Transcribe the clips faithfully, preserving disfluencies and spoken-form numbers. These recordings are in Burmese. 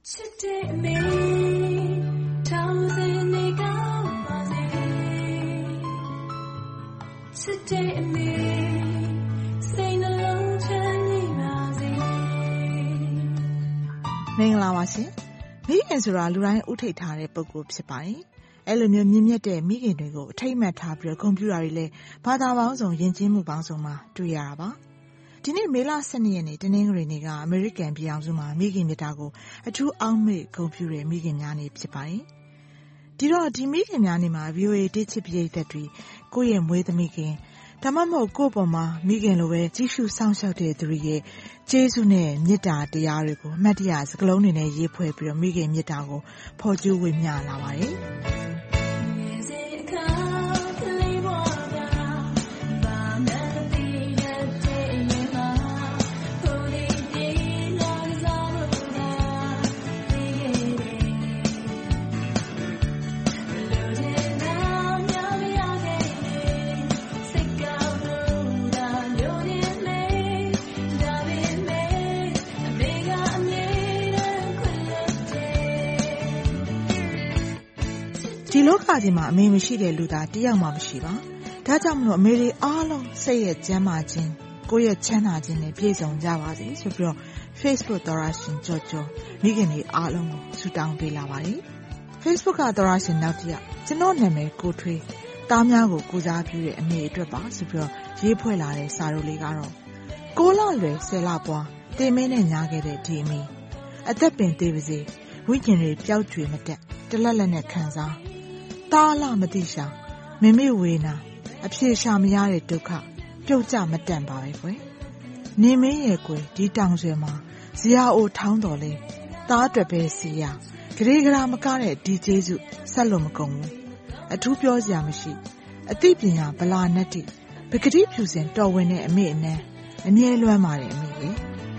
Today me thousand Today me say no long journey rising မင်္ဂလာပါရှင်မိခင်ဆိုတာလူတိုင်းဥထိတ်ထားတဲ့ပုံကိုဖြစ်ပါတယ်အဲ့လိုမျိုးမြင့်မြတ်တဲ့မိခင်တွေကိုအထိတ်မှတ်ထားပြီးတော့ကွန်ပျူတာတွေလည်းဘာသာပေါင်းစုံယဉ်ကျေးမှုပေါင်းစုံမှာတွေ့ရတာပါဒီနေ့မေလ十二ရက်နေ့တနင်္ဂနွေနေ့ကအမေရိကန်ပြည်အောင်စုမှာမိခင်မြတ်တာကိုအထူးအောက်မေ့ဂုဏ်ပြုတဲ့မိခင်များနေ့ဖြစ်ပါတယ်ဒီတော့ဒီမိခင်များနေ့မှာ ဗီအိုအေ တိချစ်ပရိသတ်တွေကိုယ့်ရဲ့မွေးသမီးခင်ဒါမှမဟုတ်ကိုယ့်ပေါ်မှာမိခင်လိုပဲကြီးစုစောင့်ရှောက်တဲ့သူတွေရဲ့ကျေးဇူးနဲ့မေတ္တာတရားတွေကိုအမှတ်တရစကားလုံးတွေနဲ့ရေးဖွဲ့ပြီးတော့မိခင်မေတ္တာကိုဖော်ကျူးဝေမျှလာပါတယ်ဒီလောကကြီးမှာအမေမရှိတဲ့လူသားတယောက်မှမရှိပါဒါကြောင့်မလို့အမေတွေအားလုံးစိတ်ရဲ့ကျန်းမာခြင်းကိုယ့်ရဲ့ချမ်းသာခြင်းနဲ့ပြည့်စုံကြပါစေဆိုပြီးတော့ Facebook သောရရှင်ကြော်ကြော်မိခင်တွေအားလုံးကိုဆုတောင်းပေးလာပါတယ် Facebook ကသောရရှင်နောက်တစ်ယောက်ကျွန်တော်နာမည်ကိုထွေးတားများကိုကိုစားပြုတဲ့အမေအတွက်ပါဆိုပြီးတော့ရေးဖွဲ့လာတဲ့စာရုပ်လေးကတော့ကိုလလွယ်ဆယ်လပွားတင်မင်းနဲ့ညားခဲ့တဲ့ဒီအမေအသက်ပင်သေးပါစေဝိညာဉ်တွေပျောက်ကျွေမတက်တလက်လက်နဲ့ခံစားတားလာမသိရှာမမေဝေနာအဖြေရှာမရတဲ့ဒုက္ခပြုတ်ကြမတန်ပါပဲကွယ်နေမင်းရဲ့ကွယ်ဒီတောင်ဆွေမှာဇရာအိုထောင်းတော်လဲတားအတွက်ပဲစီရဂရေဂရာမကတဲ့ဒီကျေးဇူးဆက်လို့မကုန်ဘူးအထူးပြောစရာမရှိအသိပညာဗလာနတ်တိပကတိဖြူစင်တော်ဝင်တဲ့အမေအနန်းအမြဲလွမ်းပါတယ်အမေလေ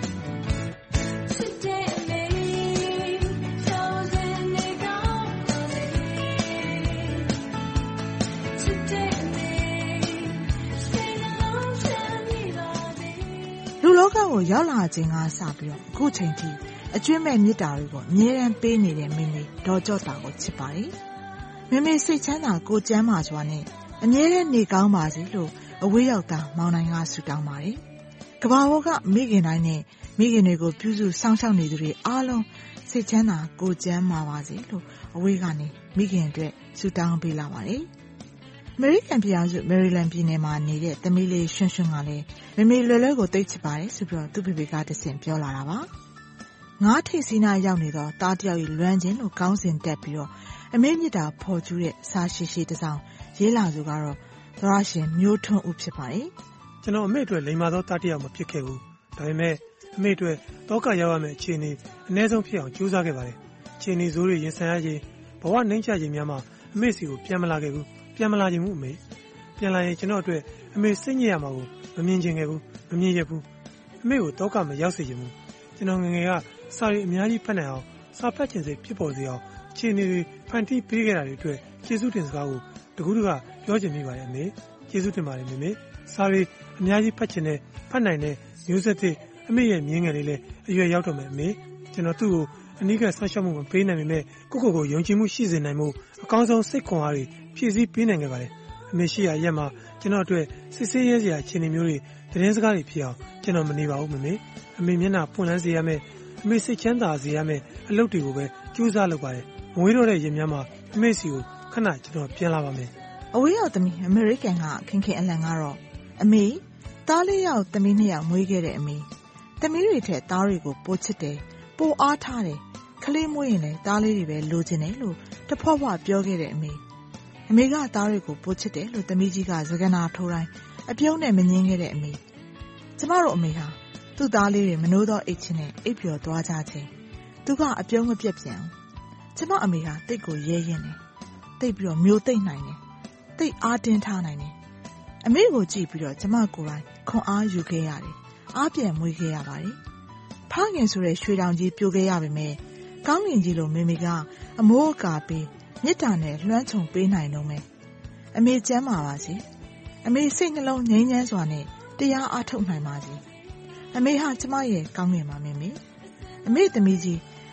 လူလောကကိုရောက်လာခြင်းကစပြီးတော့အခုချိန်ထိအကျွင့်မဲ့မေတ္တာတွေကိုအမြဲတမ်းပေးနေတဲ့မိမိဒေါ်ကြော့တာကိုချစ်ပါတယ်မိမိစိတ်ချမ်းသာကိုကျမ်းမာစွာနဲ့အမြဲတမ်းနေကောင်းပါစေလို့အဝေးရောက်သားမောင်နိုင်ကဆုတောင်းပါတယ်ကမ္ဘာပေါ်ကမိခင်တိုင်းနဲ့မိခင်တွေကိုပြုစုစောင့်ရှောက်နေသူတွေအားလုံးစိတ်ချမ်းသာကိုကျမ်းမာပါစေလို့အဝေးကနေမိခင်အတွက်ဆုတောင်းပေးလာပါတယ်အမေရိကန်ပြည်အောင်စုမယ်ရီလန်းပြည်နယ်မှာနေတဲ့သမီးလေးရွှွန်းရွှွန်းကလည်းမမေလွယ်လွယ်ကိုသိချစ်ပါတယ်ဆိုပြီးတော့သူ့ဖေဖေကတဆင့်ပြောလာတာပါငါးထိပ်စီးနာရောက်နေတော့တားတယောက်ကြီးလွမ်းခြင်းလို့ကောင်းစဉ်တက်ပြီးတော့အမေမြစ်တာဖော်ကျူးတဲ့စာရှိရှိတစ်စောင်ရေးလာသူကတော့သရရှင်မျိုးထွန်းဦးဖြစ်ပါတယ်ကျွန်တော်အမေအတွက်လိမ္မာသောတားတယောက်မဖြစ်ခဲ့ဘူးဒါပေမဲ့အမေအတွက်တောကရောက်ရမယ့်အခြေအနေအနည်းဆုံးဖြစ်အောင်ကြိုးစားခဲ့ပါတယ်အခြေအနေဆိုးတွေရင်ဆိုင်ရခြင်းဘဝနှိမ့်ချခြင်းများမှာအမေစီကိုပြန်မလာခဲ့ဘူးပြန်မလာခြင်းဘူးအမေပြန်လာရင်ကျွန်တော်အတွက်အမေစိတ်ညစ်ရမှာကိုမမြင်ချင်ခဲ့ဘူးမမြင်ရဘူးအမေကိုတောကမရောက်စေချင်ဘူးကျွန်တော်ငငယ်ကစာရီအများကြီးဖတ်နိုင်အောင်စာဖတ်ခြင်းစိတ်ဖြစ်ပေါ်စေအောင်အခြေအနေတွေဖန်တီးပေးခဲ့တာတွေအတွက်ကျေးဇူးတင်စကားကိုတကူးတကပြောချင်မိပါတယ်အမေကျေးဇူးတင်ပါတယ်မေမေစာရီအများကြီးဖတ်ခြင်းနဲ့ဖတ်နိုင်တဲ့မျိုးဆက်တွေအမေရဲ့မြင်းငယ်လေးလည်းအရွယ်ရောက်တော့မယ်အမေကျွန်တော်သူ့ကိုအနီးကဆွမ်းရှောက်မှုမပေးနိုင်ပေမဲ့ကိုကိုကိုယုံကြည်မှုရှိစေနိုင်မှုအကောင်းဆုံးစိတ်ခွန်အားတွေဖြည့်ဆည်းပေးနိုင်ခဲ့ပါတယ်အမေရှိရာရက်မှာကျွန်တော်အတွက်စစ်ဆေးရဲစရာအခြေအနေမျိုးတွေသတင်းစကားတွေဖြစ်အောင်ကျွန်တော်မနေပါဘူးမမေအမေမျက်နှာပွင့်လန်းစေရမယ်အမေစိတ်ချမ်းသာစေရမယ်အလုပ်တွေကိုပဲကြိုးစားလုပ်ပါတယ်မဝေးတော့တဲ့ရက်များမှာအမေစီကိုခဏကျွန်တော်ပြန်လာပါမယ်အဝေးရောက်သမီးအမေရိကန်ကခင်ခင်အလန်ကတော့အမေသားလေးယောက်သမီးနှစ်ယောက်မွေးခဲ့တဲ့အမေသမီးတွေထက်သားတွေကိုပိုချစ်တယ်ပိုအားထားတယ်ကလေးမွေးရင်လည်းသားလေးတွေပဲလိုချင်တယ်လို့တဖွာဖွာပြောခဲ့တဲ့အမေအမေကသားတွေကိုပိုချစ်တယ်လို့သမီးကြီးကစကားနာထိုးတိုင်းအပြုံးနဲ့မငင်းခဲ့တဲ့အမေကျမတို့အမေဟာသူ့သားလေးတွေမနိုးတော့အိတ်ချင်းနဲ့အိပ်ပျော်သွားကြခြင်းသူကအပြုံးမပြတ်ပြန်ကျမအမေဟာတိတ်ကိုရဲရင်တယ်တိတ်ပြီးတော့မျိုးသိမ့်နိုင်တယ်တိတ်အားတင်းထားနိုင်တယ်အမေကိုကြည့်ပြီးတော့ကျမကိုယ်တိုင်ခွန်အားယူခဲ့ရတယ်အားပြန်မွေးခဲ့ရပါတယ်ဖခင်ဆိုတဲ့ရွှေတောင်ကြီးပြိုခဲ့ရပေမဲ့ကောင်းကင်ကြီးလိုမေမေကအမိုးအကာပေးမြစ်တာနဲ့လွှမ်းခြုံပေးနိုင်တော့မယ်အမေကျမ်းပါပါစေအမေစိတ်နှလုံးငြိမ်းချမ်းစွာနဲ့တရားအားထုတ်နိုင်ပါစေအမေဟာကျမရဲ့ကောင်းငင်ပါမေမေအမေသမီးကြီး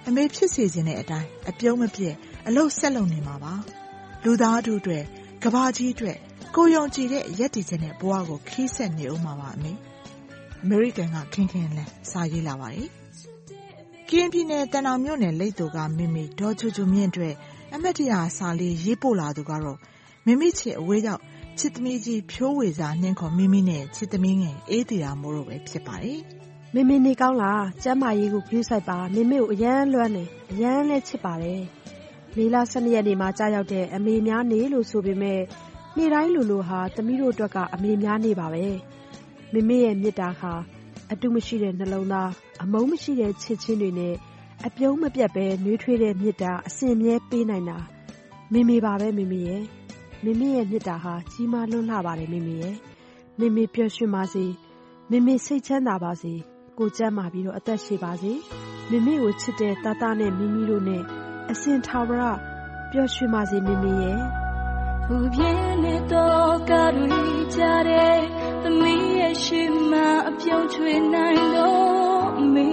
အမေဖြစ်စေခြင်းတဲ့အတိုင်းအပြုံးမပြည့်အလုတ်ဆက်လုံနေမှာပါလူသားတို့အတွက်ကဘာကြီးအတွက်ကိုယုံကြည်တဲ့ရက်တည်ခြင်းနဲ့ဘဝကိုခီးဆက်နေဦးမှာပါအမေအမေရိကန်ကခင်ခင်လဲစာရေးလာပါတယ်ကရင်ပြည်နယ်တန်အောင်မြို့နယ်လိတ်တူကမိမိဒေါ်ချူချူမြင့်အတွက်အမတ်တရစာလေးရေးပို့လာသူကတော့မိမိချစ်အဝေးရောက်ချစ်သမီးကြီးဖြိုးဝေစာနှင်းခေါ်မိမိနဲ့ချစ်သမီးငယ်အေးတီရာမိုးတို့ပဲဖြစ်ပါတယ်မိမိနေကောင်းလားကျမ်းမာရေးကိုပြုဆိုင်ပါမိမိကိုအရန်လွမ်းနေအရန်လဲချစ်ပါတယ်မေလဆယ်နှစ်ရက်နေ့မှာကြာရောက်တဲ့အမေများနေလို့ဆိုပေမဲ့နေ့တိုင်းလူလူဟာသမီးတို့အတွက်ကအမေများနေပါပဲမိမိရဲ့မေတ္တာဟာအတုမရှိတဲ့နှလုံးသားအမုန်းမရှိတဲ့ချစ်ချင်းတွေနဲ့အပြုံးမပြတ်ပဲနှွေးထွေးတဲ့မေတ္တာအစဉ်မြဲပေးနိုင်တာမိမိပါပဲမိမိရဲ့မိမိရဲ့မေတ္တာဟာကြီးမားလွန်းလှပါတယ်မိမိရဲ့မိမိပျော်ရွှင်ပါစေမိမိစိတ်ချမ်းသာပါစေကိုကျမ်းမာပြီးတော့အသက်ရှည်ပါစေမိမိကိုချစ်တဲ့တာတာနဲ့မိမိတို့နဲ့အစဉ်ထာဝရပျော်ရွှင်ပါစေမိမိရဲ့ဘူပြင်းနဲ့တော့ကားတွေကြတဲ့သမီးရဲ့ရှိမှအပြုံးချွေနိုင်တော့မေ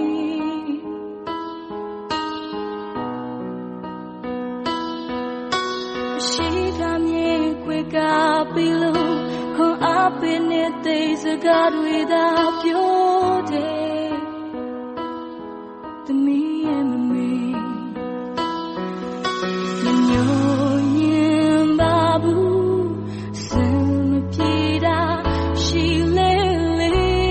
ရှိကမြေကွေကပြီလို့ခွန်အားပေးနေတဲ့စကားတွေသာပြောတယ်သမီးရဲ့မမေမညိုညင်ပါဘူးစံမပြေတာရှိလေလေ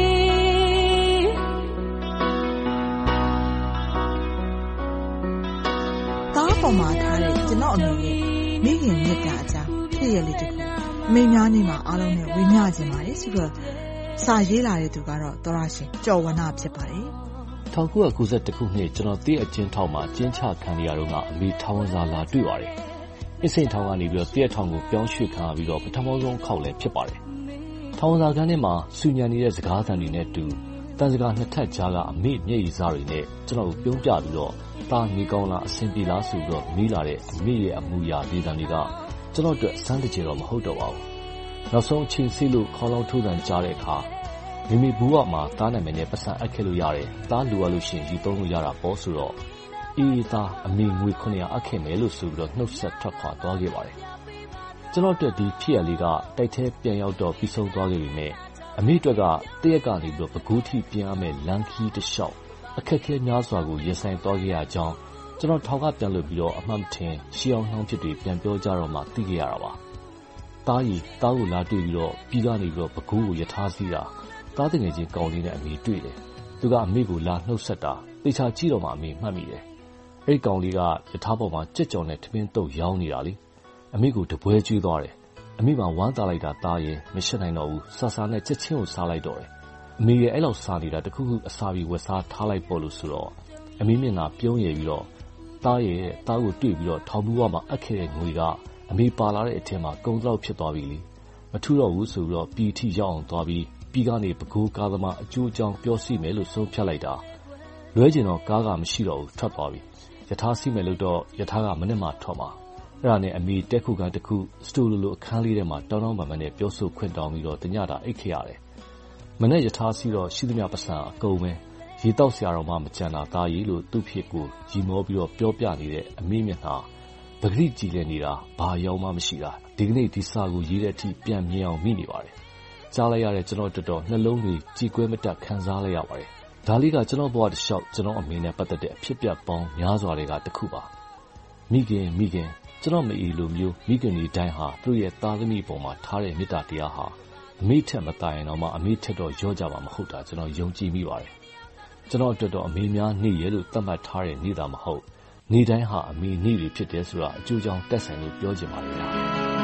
တားပေါ်မှာထားတဲ့ကျွန်တော်အမေရဲ့မိခင်မြတ်တာအကြောင်းဖြစ်ရလေးတခုအမေများနေမှာအားလုံးနဲ့ဝေမျှခြင်းပါတယ်ဆိုတော့စာရေးလာတဲ့သူကတော့သောရရှင်ကျော်ဝဏဖြစ်ပါတယ်၁၉၉၁ခုနှစ်ကျွန်တော်တည့်အကျဉ်းထောင်မှာကျင်းချခံရတော့ကအမေထောင်စာလာတွေ့ပါတယ်။အစ်စိန်ထောင်ကနေပြီးတော့တည့်ထောင်ကိုပြောင်းရွှေ့ခံရပြီးတော့ပထမဆုံးခေါက်လည်းဖြစ်ပါတယ်။ထောင်စာကန်းထဲမှာစူညံနေတဲ့စကားသံတွေနဲ့တူတန်စကားနှစ်ထပ်ကြားကအမေမျက်ရည်စားတွေနဲ့ကျွန်တော်ကိုပြုံးပြပြီးတော့တာနေကောင်းလားအဆင်ပြေလားဆိုပြီးတော့မေးလာတဲ့အမေရဲ့အမူအရာဒေသတွေကကျွန်တော်အတွက်စမ်းတကြတော့မဟုတ်တော့ပါဘူး။နောက်ဆုံးအချိန်စီးလို့ခေါလောင်းထိုးတန်ကြားတဲ့အခါမိမိဘူးဝမှာတားနိုင်မယ်နဲ့ပတ်စံအပ်ခဲ့လို့ရတယ်။တားလူရလို့ရှိရင်ယူသုံးလို့ရတာပေါ့ဆိုတော့အေးသားအမေငွေခုနှစ်ရာအပ်ခဲ့မယ်လို့ဆိုပြီးတော့နှုတ်ဆက်ထွက်ခွာသွားခဲ့ပါတယ်။ကျွန်တော်တို့ဒီဖြစ်ရလေးကတိုက်ထဲပြန်ရောက်တော့ပြီးဆုံးသွားခဲ့ပြီမဲ့အမေတို့ကတရက်ကနေပြီးတော့ပကူးထိပြန်ရမယ်လမ်းခီးတစ်လျှောက်အခက်ခဲများစွာကိုရင်ဆိုင်သွားခဲ့ရကြောင်းကျွန်တော်ထောင်ကပြန်လို့ပြီးတော့အမှန်ထင်ရှီအောင်နှောင်းဖြစ်တွေပြန်ပြောကြတော့မှသိခဲ့ရတာပါ။တားရီတားကိုလာတွေ့ပြီးတော့ပြီးကနေပြီးတော့ပကူးကိုယထာစီးတာတားတငယ်ချင်းကောင်းလေးနဲ့အမေတွေ့တယ်။သူကအမေကိုလာနှုတ်ဆက်တာတေချာကြည့်တော့မှအမေမှတ်မိတယ်။အဲ့ဒီကောင်လေးကယထာပေါ်မှာကြက်ကြော်နဲ့ထမင်းတုပ်ရောင်းနေတာလေ။အမေကိုတပွဲကျွေးသွားတယ်။အမေကဝမ်းသာလိုက်တာတားရင်မရှက်နိုင်တော့ဘူး။ဆာဆာနဲ့ချက်ချင်းကိုစားလိုက်တော့တယ်။အမေရဲ့အဲ့လောက်စားနေတာတခုခုအစာပြီးဝက်စားထားလိုက်ပေါ့လို့ဆိုတော့အမေမျက်နှာပြုံးရည်ပြီးတော့တားရဲ့တားကိုတွေ့ပြီးတော့ထောင်ဘူးဝမှာအပ်ခဲ့တဲ့ငွေကအမေပါလာတဲ့အထက်မှာကုန်းတော့ဖြစ်သွားပြီလေ။မထူတော့ဘူးဆိုပြီးတော့ပီထီရောက်အောင်သွားပြီးပြီးကနေပကိုးကားသမားအကျိုးအကြောင်းပြောစီမယ်လို့ဆုံးဖြတ်လိုက်တာလွဲကျင်တော့ကားကမရှိတော့ဘူးထွက်သွားပြီယထာစီမယ်လို့တော့ယထာကမနေ့မှထွက်မှာအဲ့ဒါနဲ့အမေတက်ခုကန်တစ်ခုစတိုလိုလိုအခန်းလေးထဲမှာတောင်းတောင်းပန်ပန်နဲ့ပြောဆိုခွင့်တောင်းပြီးတော့တညတာအိတ်ခဲ့ရတယ်မနေ့ယထာစီတော့ရှိသမျှပစံအကုန်ပဲရေတောက်စရာတော့မှမကြံတာသားရီလို့သူ့ဖြစ်ကိုရီမောပြီးတော့ပြောပြနေတဲ့အမေမျက်နှာပဂရိကြည်လဲနေတာဘာရောက်မှမရှိတာဒီကနေ့ဒီစာကိုရေးတဲ့အထိပြန်မြင်အောင်မိနေပါတယ်ကြားလိုက်ရတဲ့ကျွန်တော်တော်တော်နှလုံးတွေကြည်ကွဲမတက်ခံစားလိုက်ရပါတယ်။ဒါလေးကကျွန်တော်ဘဝတစ်လျှောက်ကျွန်တော်အမေနဲ့ပတ်သက်တဲ့အဖြစ်အပျက်ပေါင်းများစွာတွေကတစ်ခုပါ။မိခင်မိခင်ကျွန်တော်မအီလိုမျိုးမိခင်တွေတိုင်းဟာသူ့ရဲ့သားသမီးပေါ်မှာထားတဲ့မေတ္တာတရားဟာအမေထက်မတိုင်တော့မှအမေထက်တော့ရောကြမှာမဟုတ်တာကျွန်တော်ယုံကြည်မိပါတယ်။ကျွန်တော်အတွက်တော့အမေများနေရလို့သတ်မှတ်ထားတဲ့နေတာမဟုတ်နေတိုင်းဟာအမေနေတွေဖြစ်တယ်ဆိုတာအကျိုးကြောင့်တက်ဆိုင်လို့ပြောချင်ပါတယ်ဗျာ။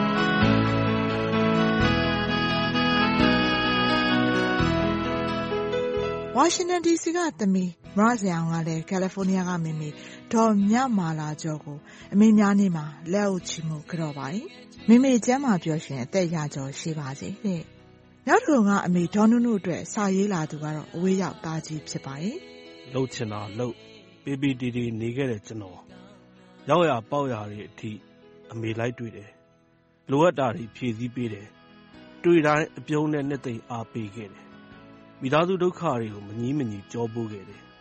ဝါရှင်တန်ဒီစီကသမီးမရဇအောင်ကလည်းကယ်လီဖိုးနီးယားကမိမိဒေါ်မြမာလာကျော်ကိုအမေများနေမှာလက်အုပ်ချီမှုကြော့ပါတယ်မိမိကျမ်းမာပျော်ရွှင်အသက်ရကျော်ရှိပါစေတဲ့နောက်တစ်ခုကအမေဒေါ်နုနုအတွက်စာရေးလာသူကတော့အဝေးရောက်သားကြီးဖြစ်ပါတယ်လှုပ်ချင်တာလှုပ်ပေးပေးတီတီနေခဲ့တဲ့ကျွန်တော်ရောက်ရပေါက်ရတွေအထိအမေလိုက်တွေ့တယ်လိုအပ်တာတွေဖြည့်ဆည်းပေးတယ်တွေ့တိုင်းအပြုံးနဲ့နှစ်သိမ့်အားပေးခဲ့တယ်မိသားစုဒုက္ခတွေကိုမငြီးမငြီကြောပိုးခဲ့တယ်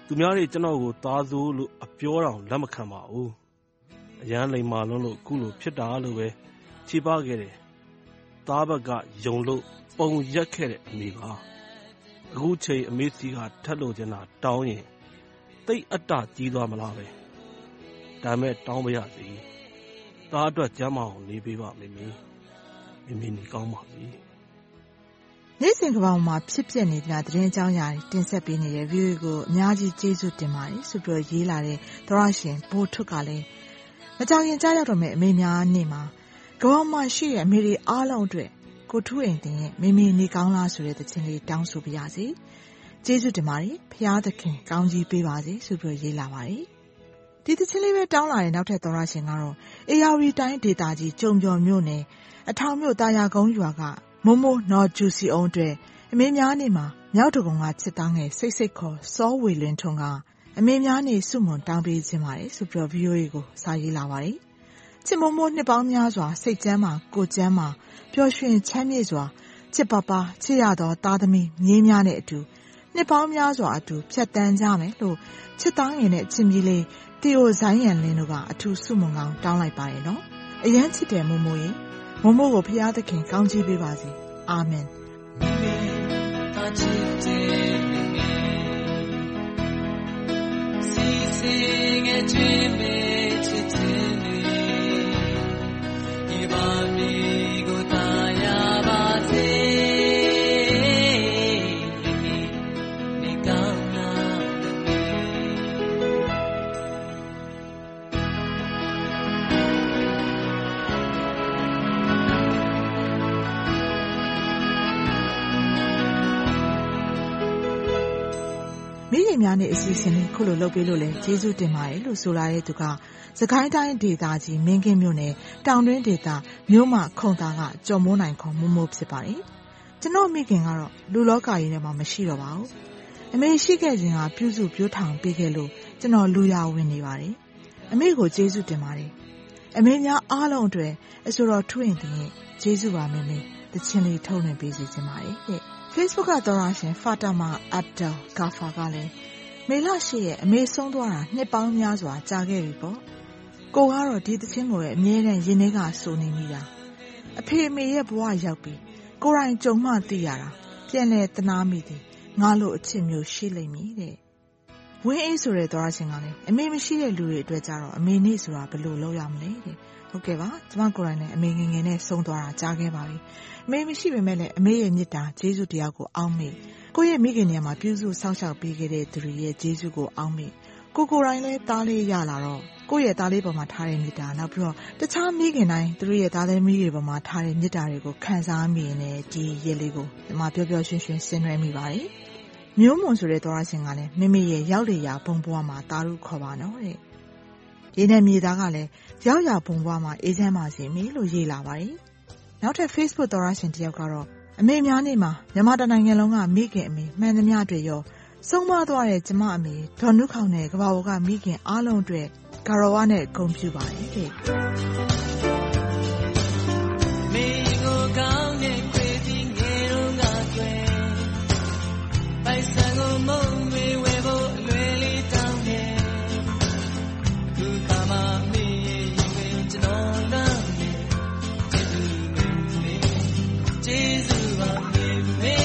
သူများတွေကျွန်တော်ကိုသားစိုးလို့အပြောတောင်လက်မခံပါဘူးအရန်လိမ်မာလုံးလို့ခုလိုဖြစ်တာလို့ပဲခြေပခဲ့တယ်သားဘက်ကယုံလို့ပုံရက်ခဲ့တဲ့အမေပါအခုချိန်အမေစီကထက်လို့ချင်တာတောင်းရင်တိတ်အတ္တကြီးသွားမလားပဲဒါမဲ့တောင်းမရစီသားအတွက်ကြမ်းမအောင်နေပေးပါမေမေမေမေနေကောင်းပါစေနေ့စဉ်ကမ္ဘာမှာဖြစ်ပျက်နေတဲ့သတင်းအကြောင်းအရာတွေတင်ဆက်ပေးနေတဲ့ view ကိုအများကြီးကျေးဇူးတင်ပါတယ်ဆိုပြီးရေးလာတဲ့သောရရှင်ဘိုးထွတ်ကလည်းမကြောင်ရင်ကြားရောက်တော့မယ့်အမေများနေ့မှာကမ္ဘာမှာရှိတဲ့အမေတွေအားလုံးအတွက်ကိုထူးအိမ်တင်ရဲ့မေမေနေကောင်းလားဆိုတဲ့သချင်းလေးတောင်းဆိုပြရစီကျေးဇူးတင်ပါတယ်ဖျားသခင်ကောင်းကြီးပေးပါစေဆိုပြီးရေးလာပါတယ်ဒီသချင်းလေးပဲတောင်းလာတဲ့နောက်ထပ်သောရရှင်ကတော့အေယာဝတီတိုင်းဒေသကြီးကျုံကျော်မြို့နယ်အထောင်မြို့တာယာကုန်းရွာကမိုးမိုးနော်ဂျူစီအောင်အတွက်အမေများနေ့မှာမြောက်တကုံကချစ်တောင်းငယ်စိတ်စိတ်ခေါ်စောဝေလွင်ထွန်းကအမေများနေ့စုမွန်တောင်းပေးခြင်းပါတယ်ဆိုပြီး ဗီအိုအေ ကိုစာရေးလာပါတယ်ချစ်မိုးမိုးနှစ်ပေါင်းများစွာစိတ်ကျမ်းမှာကိုယ်ကျမ်းမှာပျော်ရွှင်ချမ်းမြေ့စွာချစ်ပပချစ်ရသောသားသမီးမြေးများနဲ့အတူနှစ်ပေါင်းများစွာအတူဖြတ်တန်းကြမယ်လို့ချစ်တောင်းငယ်နဲ့ချစ်မီးလေးတီအိုဇိုင်းရန်လင်းတို့ကအထူးစုမွန်ကောင်းတောင်းလိုက်ပါတယ်နော်အရန်ချစ်တယ်မိုးမိုးရေမိုးမိုးကိုဖျားသခင်ကောင်းချီးပေးပါစေအာမင်မိခင်များနဲ့အစီအစဉ်လေးခုလိုလုပ်ပေးလို့လဲကျေးဇူးတင်ပါတယ်လို့ဆိုလာတဲ့သူကစကိုင်းတိုင်းဒေသကြီးမင်းကင်းမြို့နယ်တောင်တွင်းဒေသမြို့မခုံသားကကျော်မိုးနိုင်ခေါ်မိုးမိုးဖြစ်ပါတယ်ကျွန်တော်မိခင်ကတော့လူလောကကြီးထဲမှာမရှိတော့ပါဘူးအမေရှိခဲ့ခြင်းကပြုစုပြောထောင်ပေးခဲ့လို့ကျွန်တော်လူရဝင်နေပါတယ်အမေကိုကျေးဇူးတင်ပါတယ်အမေများအားလုံးအတွက်အဆိုတော်ထွင်တင်ရဲ့ကျေးဇူးပါမေမေတခြင်းလေးထုတ်လွှင့်ပေးစီခြင်းပါတယ်တဲ့Facebook ကသောရရှင်ဖာတာမာအပ်ဒယ်ဂါဖာကလည်းမေလရှိရဲ့အမေဆုံးသွားတာနှစ်ပေါင်းများစွာကြာခဲ့ပြီပေါ့ကိုကတော့ဒီသချင်းကိုလည်းအမြဲတမ်းရင်ထဲကစိုးနေမိတာအဖေအမေရဲ့ဘဝရောက်ပြီးကိုယ်တိုင်ကြုံမှသိရတာပြန်လဲတနာမိသည်ငါလိုအချစ်မျိုးရှိလိမ့်မည်တဲ့ဝင်းအေးဆိုတဲ့သောရရှင်ကလည်းအမေမရှိတဲ့လူတွေအတွက်ကြတော့အမေနေ့ဆိုတာဘယ်လိုလုပ်ရမလဲတဲ့ဟုတ်ကဲ့ပါကျမကိုယ်တိုင်လည်းအမေငယ်ငယ်နဲ့ဆုံးသွားတာကြားခဲ့ပါပြီအမေမရှိပေမဲ့လည်းအမေရဲ့မြတ်တာကျေးဇူးတရားကိုအောက်မေ့ကိုယ့်ရဲ့မိခင်နေရာမှာပြုစုစောင့်ရှောက်ပေးခဲ့တဲ့သူတွေရဲ့ကျေးဇူးကိုအောက်မေ့ကိုကိုယ်တိုင်လည်းသားလေးရလာတော့ကိုယ့်ရဲ့သားလေးပေါ်မှာထားတဲ့မြတ်တာနောက်ပြီးတော့တခြားမိခင်တိုင်းသူတို့ရဲ့သားသမီးတွေပေါ်မှာထားတဲ့မြတ်တာတွေကိုခံစားမိရင်ဒီရဲ့လေးကိုဒီမှာပျော်ပျော်ရွှင်ရွှင်ဆင်နွှဲမိပါတယ်မျိုးမွန်ဆိုတဲ့သောရရှင်ကလည်းမိမိရဲ့ရောက်လေရာဘုံဘွားမှာတာရုခေါ်ပါနော်တဲ့ရေနဲ့မြေသားကလည်းရောက်ရဘုံဘွားမှာအေးချမ်းပါစေမေလို့ရေးလာပါတယ်နောက်ထပ် Facebook သောရရှင်တယောက်ကတော့အမေများနေ့မှာမြန်မာတိုင်းနိုင်ငံလုံးကမိခင်အမေမှန်သမျှတွေရောဆုံးမသွားတဲ့ကျမအမေဒေါ်နုခေါင်နဲ့ကဘာဝကမိခင်အားလုံးအတွက်ဂါရဝနဲ့ဂုဏ်ပြုပါတယ်တဲ့မေကိုကောင်းတဲ့ခွေပြီးငယ်တော့ငါကျွဲပိုက်ဆံကိုမုံမေဝဲဖို့အလွယ်လေးတောင်းတယ်ခုကမှမေရဲ့ရင်ဝင်ကျွန်တော်လားကျေးဇူးပါမေမေ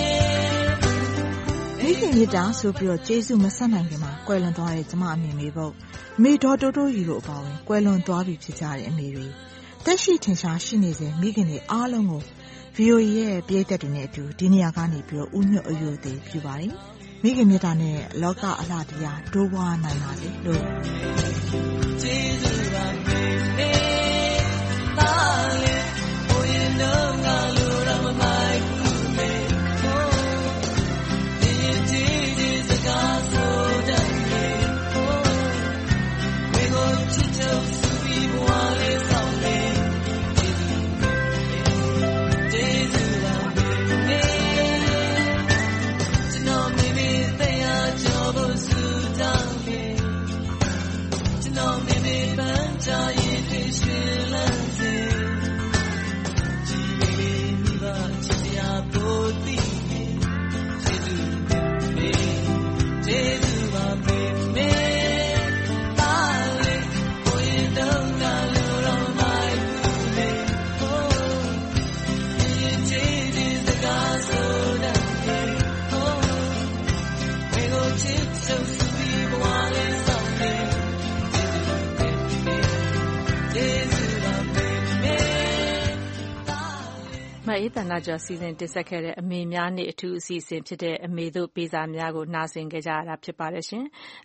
မိခင်မြတ်တာဆိုပြီးတော့ကျေးဇူးမဆက်နိုင်ခင်မှာကွယ်လွန်သွားတဲ့ကျမအမေမေပေါ့မေဒေါ်တိုးတိုးယူလို့အပါဝင်ကွယ်လွန်သွားပြီဖြစ်ကြတဲ့အမေတွေတက်ရှိထင်ရှားရှိနေစဉ်မိခင်တွေအားလုံးကို ဗီအိုအေ ရဲ့ပရိသတ်တွေနဲ့အတူဒီနေရာကနေပြီးတော့ဥညွတ်အယုသေးပြုပါတယ်မိခင်မြတ်တာနဲ့လောကအလှတရားဒိုးဝါနိုင်ပါစေလို့ကျေးဇူးပါမေမေတာလေဘိုးရင်တော့ငါလိုရမမိုက်ဘူးမေဒီဒီဒီစကားဆိုတဲ့မေမေကိုချစ်ချစ်စူပြီးဘဝလေးဆောင်နေကျေးဇူးပါမေမေကျွန်တော်မေမေတရားကြောဖို့စူတောင်းနေကျွန်တော်မေမေပန်းချရင်တွေ့ရှင်လန်းစေကြည်လေးမိဘချစ်ရာပို့တည်ကျေးဇူးမေကျေးဇူးပါမအေးသန္တာကျော်စီစဉ်တင်ဆက်ခဲ့တဲ့အမေများနေ့အထူးအစီအစဉ်ဖြစ်တဲ့အမေတို့ပေးစာများကိုနားဆင်ခဲ့ကြရတာဖြစ်ပါတယ်ရှင်